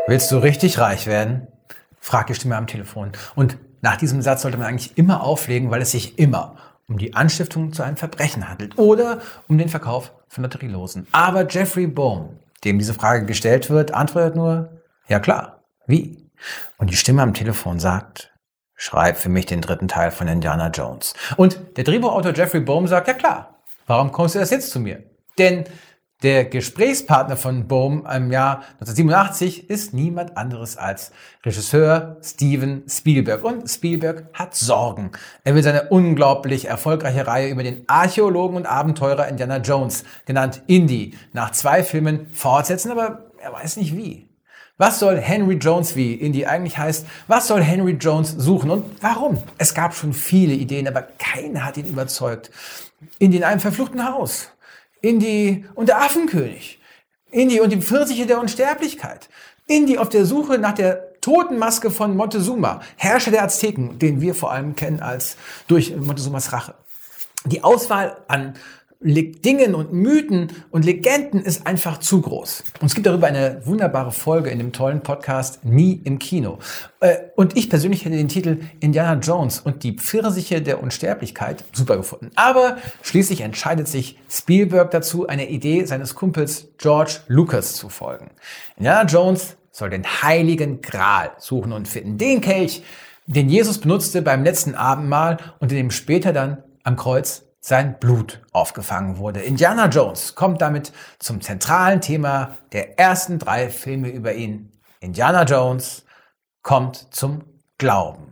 Willst du richtig reich werden? Fragt die Stimme am Telefon. Und nach diesem Satz sollte man eigentlich immer auflegen, weil es sich immer um die Anstiftung zu einem Verbrechen handelt oder um den Verkauf von Lotterielosen. Aber Jeffrey Bohm, dem diese Frage gestellt wird, antwortet nur, ja klar, wie? Und die Stimme am Telefon sagt, schreib für mich den 3. Teil von Indiana Jones. Und der Drehbuchautor Jeffrey Bohm sagt, ja klar, warum kommst du erst jetzt zu mir? Denn der Gesprächspartner von Bohm im Jahr 1987 ist niemand anderes als Regisseur Steven Spielberg. Und Spielberg hat Sorgen. Er will seine unglaublich erfolgreiche Reihe über den Archäologen und Abenteurer Indiana Jones, genannt Indy, nach 2 Filmen fortsetzen, aber er weiß nicht wie. Was soll Henry Jones, wie Indy eigentlich heißt, was soll Henry Jones suchen und warum? Es gab schon viele Ideen, aber keiner hat ihn überzeugt. Indy in einem verfluchten Haus. Indy und der Affenkönig. Indy und die Pfirsiche der Unsterblichkeit. Indy auf der Suche nach der Totenmaske von Montezuma, Herrscher der Azteken, den wir vor allem kennen als durch Montezumas Rache. Die Auswahl an Dingen und Mythen und Legenden ist einfach zu groß. Und es gibt darüber eine wunderbare Folge in dem tollen Podcast Nie im Kino. Und ich persönlich hätte den Titel Indiana Jones und die Pfirsiche der Unsterblichkeit super gefunden. Aber schließlich entscheidet sich Spielberg dazu, einer Idee seines Kumpels George Lucas zu folgen. Indiana Jones soll den heiligen Gral suchen und finden. Den Kelch, den Jesus benutzte beim letzten Abendmahl und in dem später dann am Kreuz sein Blut aufgefangen wurde. Indiana Jones kommt damit zum zentralen Thema der ersten 3 Filme über ihn. Indiana Jones kommt zum Glauben.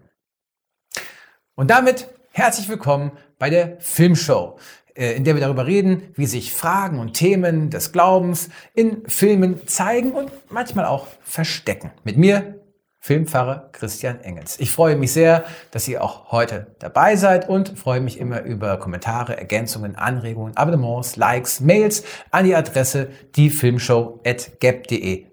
Und damit herzlich willkommen bei der Filmshow, in der wir darüber reden, wie sich Fragen und Themen des Glaubens in Filmen zeigen und manchmal auch verstecken. Mit mir, Filmpfarrer Christian Engels. Ich freue mich sehr, dass ihr auch heute dabei seid und freue mich immer über Kommentare, Ergänzungen, Anregungen, Abonnements, Likes, Mails an die Adresse diefilmshow@gap.de,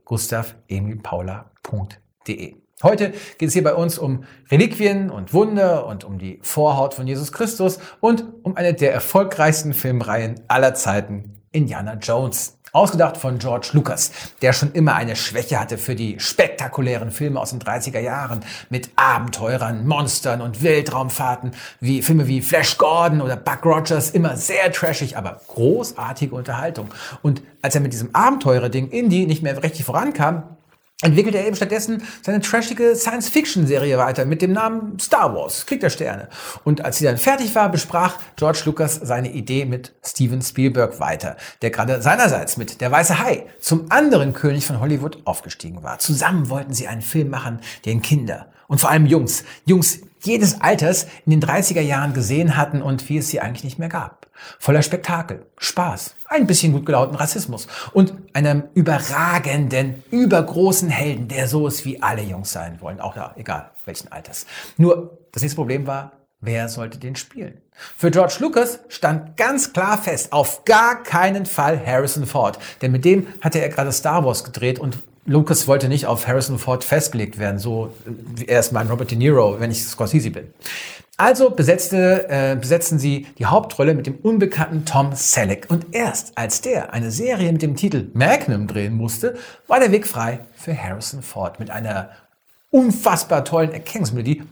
gustav-emil-paula.de. Heute geht es hier bei uns um Reliquien und Wunder und um die Vorhaut von Jesus Christus und um eine der erfolgreichsten Filmreihen aller Zeiten, Indiana Jones. Ausgedacht von George Lucas, der schon immer eine Schwäche hatte für die spektakulären Filme aus den 30er Jahren mit Abenteurern, Monstern und Weltraumfahrten, wie Filme wie Flash Gordon oder Buck Rogers, immer sehr trashig, aber großartige Unterhaltung. Und als er mit diesem Abenteurer-Ding Indy nicht mehr richtig vorankam, entwickelte er eben stattdessen seine trashige Science-Fiction-Serie weiter mit dem Namen Star Wars, Krieg der Sterne. Und als sie dann fertig war, besprach George Lucas seine Idee mit Steven Spielberg weiter, der gerade seinerseits mit Der Weiße Hai zum anderen König von Hollywood aufgestiegen war. Zusammen wollten sie einen Film machen, den Kinder und vor allem Jungs jedes Alters in den 30er Jahren gesehen hatten und wie es sie eigentlich nicht mehr gab. Voller Spektakel, Spaß, ein bisschen gut gelaunten Rassismus und einem überragenden, übergroßen Helden, der so ist, wie alle Jungs sein wollen, auch da, egal welchen Alters. Nur das nächste Problem war, wer sollte den spielen? Für George Lucas stand ganz klar fest, auf gar keinen Fall Harrison Ford, denn mit dem hatte er gerade Star Wars gedreht und Lucas wollte nicht auf Harrison Ford festgelegt werden, so wie erst mal Robert De Niro, wenn ich Scorsese bin. Also besetzten sie die Hauptrolle mit dem unbekannten Tom Selleck. Und erst als der eine Serie mit dem Titel Magnum drehen musste, war der Weg frei für Harrison Ford mit einer unfassbar tollen Erkennungsmelodie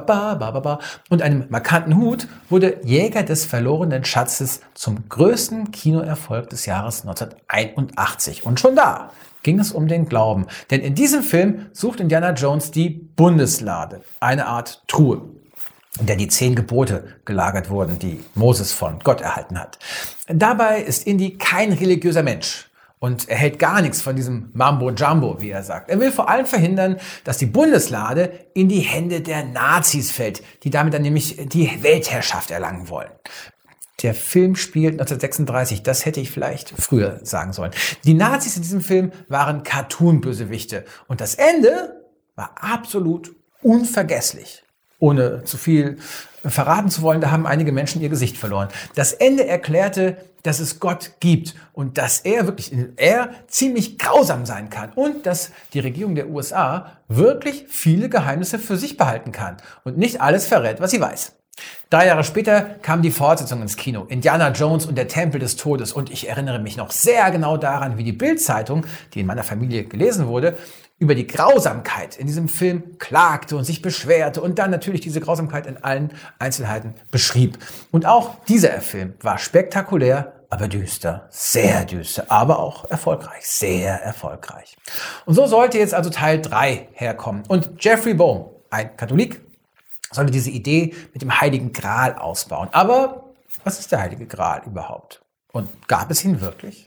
und einem markanten Hut wurde Jäger des verlorenen Schatzes zum größten Kinoerfolg des Jahres 1981. Und schon da ging es um den Glauben. Denn in diesem Film sucht Indiana Jones die Bundeslade, eine Art Truhe, in der die 10 Gebote gelagert wurden, die Moses von Gott erhalten hat. Dabei ist Indy kein religiöser Mensch und er hält gar nichts von diesem Mambo-Jumbo, wie er sagt. Er will vor allem verhindern, dass die Bundeslade in die Hände der Nazis fällt, die damit dann nämlich die Weltherrschaft erlangen wollen. Der Film spielt 1936, das hätte ich vielleicht früher sagen sollen. Die Nazis in diesem Film waren Cartoon-Bösewichte und das Ende war absolut unvergesslich. Ohne zu viel verraten zu wollen, da haben einige Menschen ihr Gesicht verloren. Das Ende erklärte, dass es Gott gibt und dass er ziemlich grausam sein kann und dass die Regierung der USA wirklich viele Geheimnisse für sich behalten kann und nicht alles verrät, was sie weiß. 3 Jahre später kam die Fortsetzung ins Kino, Indiana Jones und der Tempel des Todes. Und ich erinnere mich noch sehr genau daran, wie die Bild-Zeitung, die in meiner Familie gelesen wurde, über die Grausamkeit in diesem Film klagte und sich beschwerte und dann natürlich diese Grausamkeit in allen Einzelheiten beschrieb. Und auch dieser Film war spektakulär, aber düster, sehr düster, aber auch erfolgreich, sehr erfolgreich. Und so sollte jetzt also Teil 3 herkommen. Und Jeffrey Bohm, ein Katholik, sollte diese Idee mit dem Heiligen Gral ausbauen. Aber was ist der Heilige Gral überhaupt? Und gab es ihn wirklich?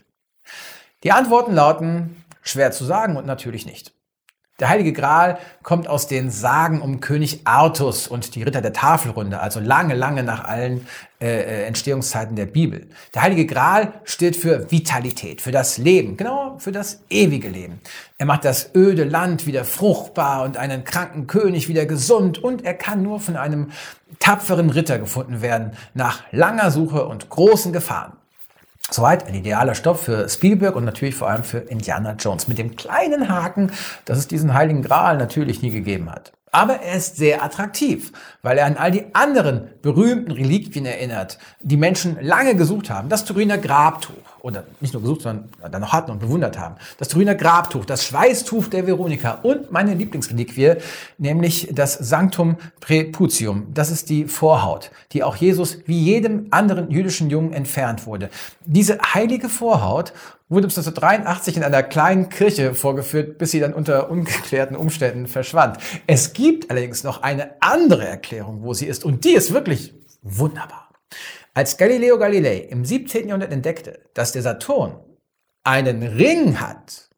Die Antworten lauten schwer zu sagen und natürlich nicht. Der Heilige Gral kommt aus den Sagen um König Artus und die Ritter der Tafelrunde, also lange, lange nach allen Entstehungszeiten der Bibel. Der Heilige Gral steht für Vitalität, für das Leben, genau für das ewige Leben. Er macht das öde Land wieder fruchtbar und einen kranken König wieder gesund und er kann nur von einem tapferen Ritter gefunden werden, nach langer Suche und großen Gefahren. Soweit ein idealer Stoff für Spielberg und natürlich vor allem für Indiana Jones. Mit dem kleinen Haken, dass es diesen Heiligen Gral natürlich nie gegeben hat. Aber er ist sehr attraktiv, weil er an all die anderen berühmten Reliquien erinnert, die Menschen lange gesucht haben. Das Turiner Grabtuch, oder nicht nur gesucht, sondern dann noch hatten und bewundert haben. Das Turiner Grabtuch, das Schweißtuch der Veronika und meine Lieblingsreliquie, nämlich das Sanctum Preputium. Das ist die Vorhaut, die auch Jesus wie jedem anderen jüdischen Jungen entfernt wurde. Diese heilige Vorhaut wurde bis 1983 in einer kleinen Kirche vorgeführt, bis sie dann unter ungeklärten Umständen verschwand. Es gibt allerdings noch eine andere Erklärung, wo sie ist, und die ist wirklich wunderbar. Als Galileo Galilei im 17. Jahrhundert entdeckte, dass der Saturn einen Ring hat,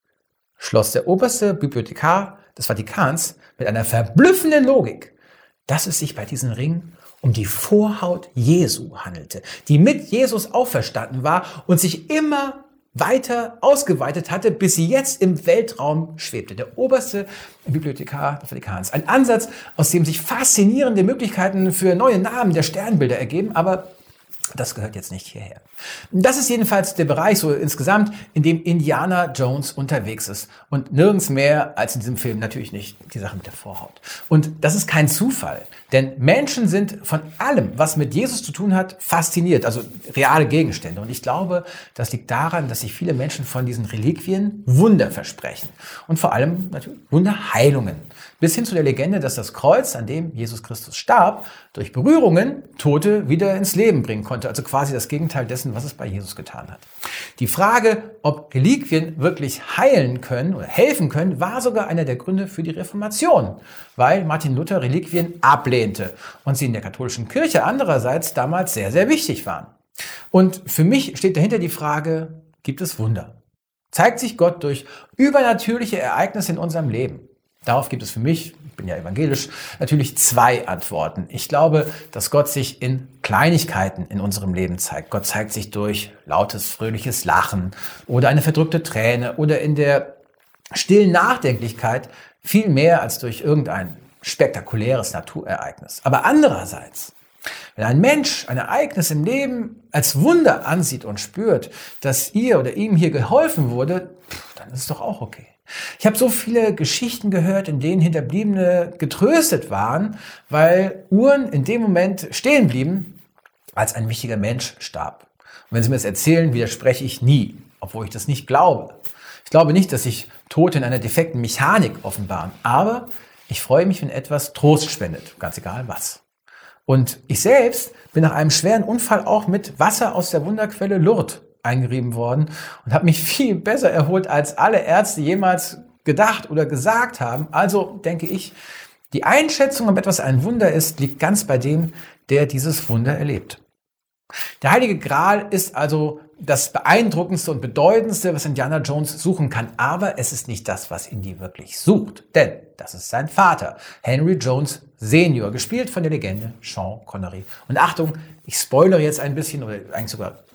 schloss der oberste Bibliothekar des Vatikans mit einer verblüffenden Logik, dass es sich bei diesem Ring um die Vorhaut Jesu handelte, die mit Jesus auferstanden war und sich immer weiter ausgeweitet hatte, bis sie jetzt im Weltraum schwebte. Der oberste Bibliothekar des Vatikans. Ein Ansatz, aus dem sich faszinierende Möglichkeiten für neue Namen der Sternbilder ergeben, aber das gehört jetzt nicht hierher. Das ist jedenfalls der Bereich so insgesamt, in dem Indiana Jones unterwegs ist. Und nirgends mehr als in diesem Film, natürlich nicht die Sache mit der Vorhaut. Und das ist kein Zufall, denn Menschen sind von allem, was mit Jesus zu tun hat, fasziniert, also reale Gegenstände. Und ich glaube, das liegt daran, dass sich viele Menschen von diesen Reliquien Wunder versprechen. Und vor allem natürlich Wunderheilungen. Bis hin zu der Legende, dass das Kreuz, an dem Jesus Christus starb, durch Berührungen Tote wieder ins Leben bringen konnte. Also quasi das Gegenteil dessen, was es bei Jesus getan hat. Die Frage, ob Reliquien wirklich heilen können oder helfen können, war sogar einer der Gründe für die Reformation, weil Martin Luther Reliquien ablehnte und sie in der katholischen Kirche andererseits damals sehr, sehr wichtig waren. Und für mich steht dahinter die Frage, gibt es Wunder? Zeigt sich Gott durch übernatürliche Ereignisse in unserem Leben? Darauf gibt es für mich, ich bin ja evangelisch, natürlich 2 Antworten. Ich glaube, dass Gott sich in Kleinigkeiten in unserem Leben zeigt. Gott zeigt sich durch lautes, fröhliches Lachen oder eine verdrückte Träne oder in der stillen Nachdenklichkeit viel mehr als durch irgendein spektakuläres Naturereignis. Aber andererseits, wenn ein Mensch ein Ereignis im Leben als Wunder ansieht und spürt, dass ihr oder ihm hier geholfen wurde, dann ist es doch auch okay. Ich habe so viele Geschichten gehört, in denen Hinterbliebene getröstet waren, weil Uhren in dem Moment stehen blieben, als ein wichtiger Mensch starb. Und wenn sie mir das erzählen, widerspreche ich nie, obwohl ich das nicht glaube. Ich glaube nicht, dass sich Tote in einer defekten Mechanik offenbaren, aber ich freue mich, wenn etwas Trost spendet, ganz egal was. Und ich selbst bin nach einem schweren Unfall auch mit Wasser aus der Wunderquelle Lourdes eingerieben worden und habe mich viel besser erholt, als alle Ärzte jemals gedacht oder gesagt haben. Also denke ich, die Einschätzung, ob etwas ein Wunder ist, liegt ganz bei dem, der dieses Wunder erlebt. Der Heilige Gral ist also das beeindruckendste und bedeutendste, was Indiana Jones suchen kann. Aber es ist nicht das, was Indy wirklich sucht. Denn das ist sein Vater, Henry Jones Senior, gespielt von der Legende Sean Connery. Und Achtung, ich spoilere jetzt ein bisschen oder eigentlich sogar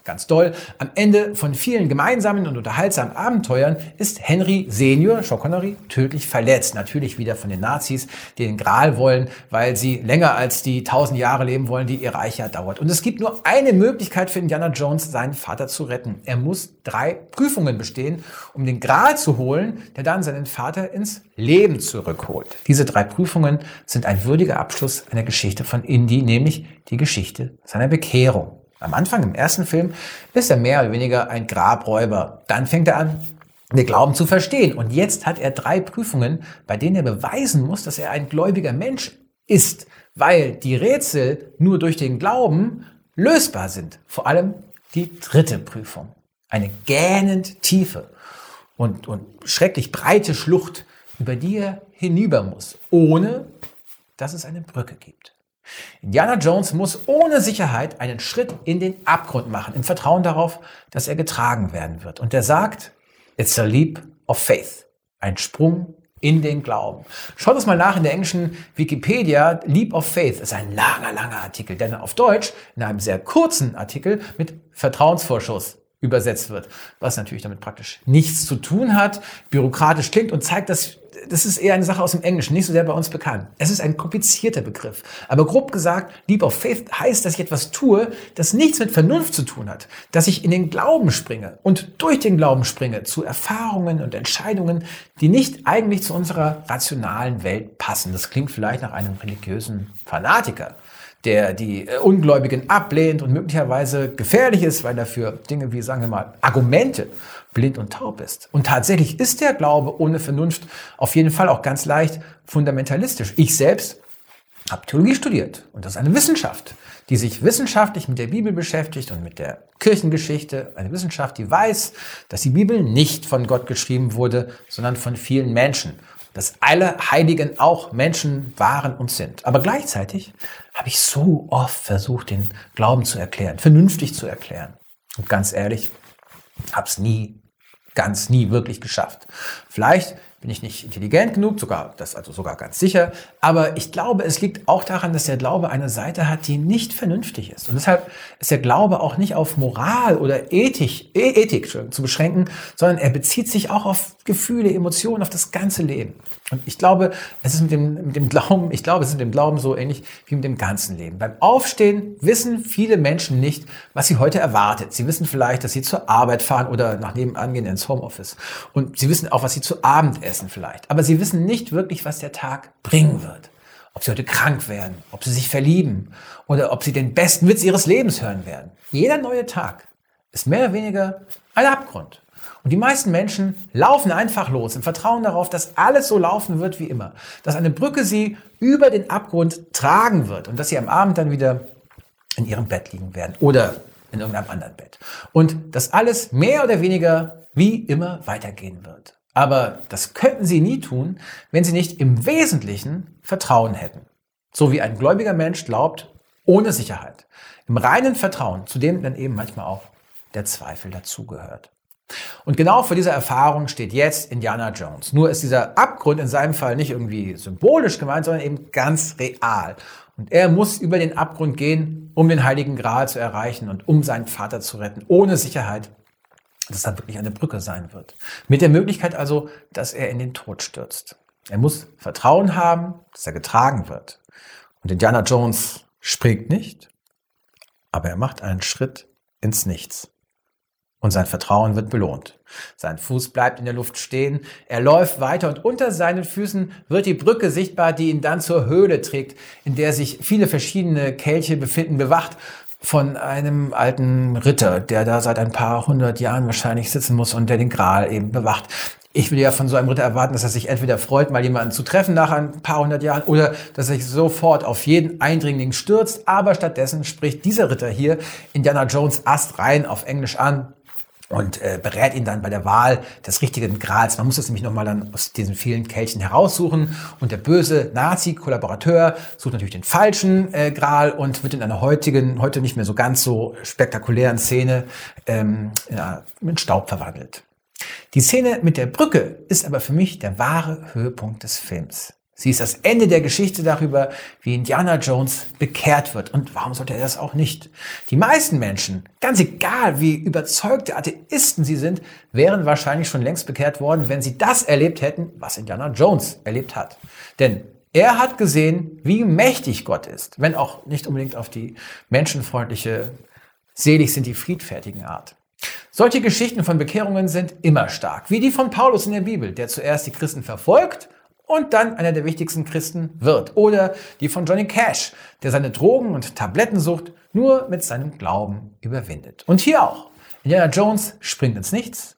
ganz doll. Am Ende von vielen gemeinsamen und unterhaltsamen Abenteuern ist Henry Senior, Sean Connery, tödlich verletzt. Natürlich wieder von den Nazis, die den Gral wollen, weil sie länger als die 1000 Jahre leben wollen, die ihr Reich ja dauert. Und es gibt nur eine Möglichkeit für Indiana Jones, seinen Vater zu retten. Er muss 3 Prüfungen bestehen, um den Gral zu holen, der dann seinen Vater ins Leben zurückholt. Diese 3 Prüfungen sind ein würdiger Abschluss einer Geschichte von Indy, nämlich die Geschichte seiner Bekehrung. Am Anfang, im ersten Film, ist er mehr oder weniger ein Grabräuber. Dann fängt er an, den Glauben zu verstehen. Und jetzt hat er 3 Prüfungen, bei denen er beweisen muss, dass er ein gläubiger Mensch ist, weil die Rätsel nur durch den Glauben lösbar sind. Vor allem die 3. Prüfung. Eine gähnend tiefe und schrecklich breite Schlucht, über die er hinüber muss, ohne dass es eine Brücke gibt. Indiana Jones muss ohne Sicherheit einen Schritt in den Abgrund machen, im Vertrauen darauf, dass er getragen werden wird. Und er sagt, it's a leap of faith, ein Sprung in den Glauben. Schaut es mal nach in der englischen Wikipedia. Leap of Faith ist ein langer Artikel, der dann auf Deutsch in einem sehr kurzen Artikel mit Vertrauensvorschuss übersetzt wird, was natürlich damit praktisch nichts zu tun hat, bürokratisch klingt und zeigt, dass das ist eher eine Sache aus dem Englischen, nicht so sehr bei uns bekannt. Es ist ein komplizierter Begriff. Aber grob gesagt, Leap of Faith heißt, dass ich etwas tue, das nichts mit Vernunft zu tun hat. Dass ich in den Glauben springe und durch den Glauben springe zu Erfahrungen und Entscheidungen, die nicht eigentlich zu unserer rationalen Welt passen. Das klingt vielleicht nach einem religiösen Fanatiker, der die Ungläubigen ablehnt und möglicherweise gefährlich ist, weil er für Dinge wie, sagen wir mal, Argumente blind und taub ist. Und tatsächlich ist der Glaube ohne Vernunft auf jeden Fall auch ganz leicht fundamentalistisch. Ich selbst habe Theologie studiert und das ist eine Wissenschaft, die sich wissenschaftlich mit der Bibel beschäftigt und mit der Kirchengeschichte. Eine Wissenschaft, die weiß, dass die Bibel nicht von Gott geschrieben wurde, sondern von vielen Menschen. Dass alle Heiligen auch Menschen waren und sind. Aber gleichzeitig habe ich so oft versucht, den Glauben zu erklären, vernünftig zu erklären. Und ganz ehrlich, habe es nie wirklich geschafft. Vielleicht bin ich nicht intelligent genug, sogar ganz sicher. Aber ich glaube, es liegt auch daran, dass der Glaube eine Seite hat, die nicht vernünftig ist. Und deshalb ist der Glaube auch nicht auf Moral oder Ethik zu beschränken, sondern er bezieht sich auch auf Gefühle, Emotionen, auf das ganze Leben. Und ich glaube, es ist mit dem Glauben so ähnlich wie mit dem ganzen Leben. Beim Aufstehen wissen viele Menschen nicht, was sie heute erwartet. Sie wissen vielleicht, dass sie zur Arbeit fahren oder nach nebenan gehen ins Homeoffice. Und sie wissen auch, was sie zu Abend essen vielleicht. Aber sie wissen nicht wirklich, was der Tag bringen wird. Ob sie heute krank werden, ob sie sich verlieben oder ob sie den besten Witz ihres Lebens hören werden. Jeder neue Tag ist mehr oder weniger ein Abgrund. Und die meisten Menschen laufen einfach los im Vertrauen darauf, dass alles so laufen wird wie immer. Dass eine Brücke sie über den Abgrund tragen wird und dass sie am Abend dann wieder in ihrem Bett liegen werden oder in irgendeinem anderen Bett. Und dass alles mehr oder weniger wie immer weitergehen wird. Aber das könnten sie nie tun, wenn sie nicht im Wesentlichen Vertrauen hätten. So wie ein gläubiger Mensch glaubt, ohne Sicherheit. Im reinen Vertrauen, zu dem dann eben manchmal auch der Zweifel dazugehört. Und genau vor dieser Erfahrung steht jetzt Indiana Jones. Nur ist dieser Abgrund in seinem Fall nicht irgendwie symbolisch gemeint, sondern eben ganz real. Und er muss über den Abgrund gehen, um den Heiligen Gral zu erreichen und um seinen Vater zu retten, ohne Sicherheit, dass da wirklich eine Brücke sein wird. Mit der Möglichkeit also, dass er in den Tod stürzt. Er muss Vertrauen haben, dass er getragen wird. Und Indiana Jones springt nicht, aber er macht einen Schritt ins Nichts. Und sein Vertrauen wird belohnt. Sein Fuß bleibt in der Luft stehen, er läuft weiter und unter seinen Füßen wird die Brücke sichtbar, die ihn dann zur Höhle trägt, in der sich viele verschiedene Kelche befinden, bewacht von einem alten Ritter, der da seit ein paar hundert Jahren wahrscheinlich sitzen muss und der den Gral eben bewacht. Ich will ja von so einem Ritter erwarten, dass er sich entweder freut, mal jemanden zu treffen nach ein paar hundert Jahren oder dass er sich sofort auf jeden Eindringling stürzt. Aber stattdessen spricht dieser Ritter hier Indiana Jones astrein auf Englisch an und berät ihn dann bei der Wahl des richtigen Grals. Man muss das nämlich nochmal dann aus diesen vielen Kelchen heraussuchen. Und der böse Nazi-Kollaborateur sucht natürlich den falschen Gral und wird in einer heute nicht mehr so ganz so spektakulären Szene in Staub verwandelt. Die Szene mit der Brücke ist aber für mich der wahre Höhepunkt des Films. Sie ist das Ende der Geschichte darüber, wie Indiana Jones bekehrt wird. Und warum sollte er das auch nicht? Die meisten Menschen, ganz egal wie überzeugte Atheisten sie sind, wären wahrscheinlich schon längst bekehrt worden, wenn sie das erlebt hätten, was Indiana Jones erlebt hat. Denn er hat gesehen, wie mächtig Gott ist, wenn auch nicht unbedingt auf die menschenfreundliche, selig sind die friedfertigen Art. Solche Geschichten von Bekehrungen sind immer stark, wie die von Paulus in der Bibel, der zuerst die Christen verfolgt und dann einer der wichtigsten Christen wird. Oder die von Johnny Cash, der seine Drogen- und Tablettensucht nur mit seinem Glauben überwindet. Und hier auch. Indiana Jones springt ins Nichts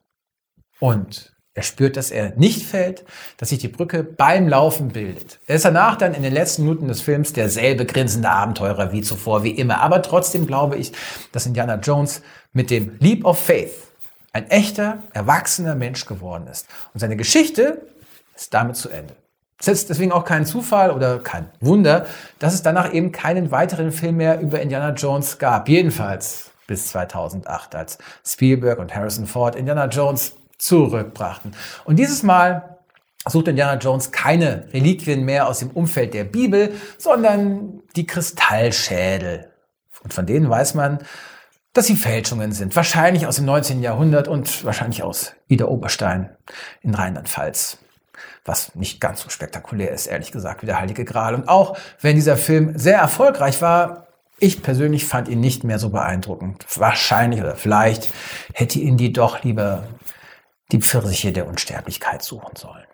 und er spürt, dass er nicht fällt, dass sich die Brücke beim Laufen bildet. Er ist danach dann in den letzten Minuten des Films derselbe grinsende Abenteurer wie zuvor, wie immer. Aber trotzdem glaube ich, dass Indiana Jones mit dem Leap of Faith ein echter, erwachsener Mensch geworden ist. Und seine Geschichte ist damit zu Ende. Es ist deswegen auch kein Zufall oder kein Wunder, dass es danach eben keinen weiteren Film mehr über Indiana Jones gab. Jedenfalls bis 2008, als Spielberg und Harrison Ford Indiana Jones zurückbrachten. Und dieses Mal sucht Indiana Jones keine Reliquien mehr aus dem Umfeld der Bibel, sondern die Kristallschädel. Und von denen weiß man, dass sie Fälschungen sind. Wahrscheinlich aus dem 19. Jahrhundert und wahrscheinlich aus Ida Oberstein in Rheinland-Pfalz. Was nicht ganz so spektakulär ist, ehrlich gesagt, wie der Heilige Gral. Und auch wenn dieser Film sehr erfolgreich war, ich persönlich fand ihn nicht mehr so beeindruckend. Wahrscheinlich oder vielleicht hätte Indy doch lieber die Pfirsiche der Unsterblichkeit suchen sollen.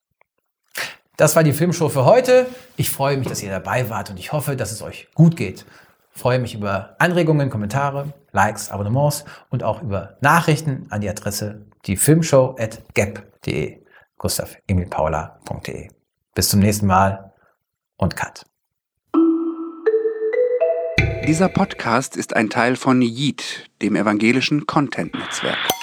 Das war die Filmshow für heute. Ich freue mich, dass ihr dabei wart und ich hoffe, dass es euch gut geht. Ich freue mich über Anregungen, Kommentare, Likes, Abonnements und auch über Nachrichten an die Adresse diefilmshow@gap.de, gustav-emil-paula.de. Bis zum nächsten Mal und Cut. Dieser Podcast ist ein Teil von Yeet, dem evangelischen Content-Netzwerk.